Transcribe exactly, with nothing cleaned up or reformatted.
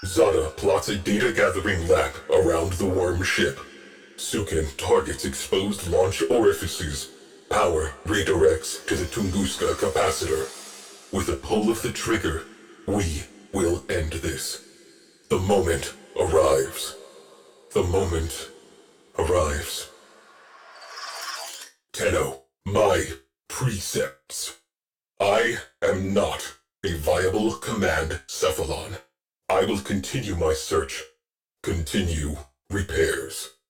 Zada plots a data-gathering lab around the worm ship. Sukin targets exposed launch orifices. Power redirects to the Tunguska capacitor. With a pull of the trigger, we will end this. The moment arrives. The moment arrives. Tenno, my precepts. I am not a viable command cephalon. I will continue my search. Continue repairs.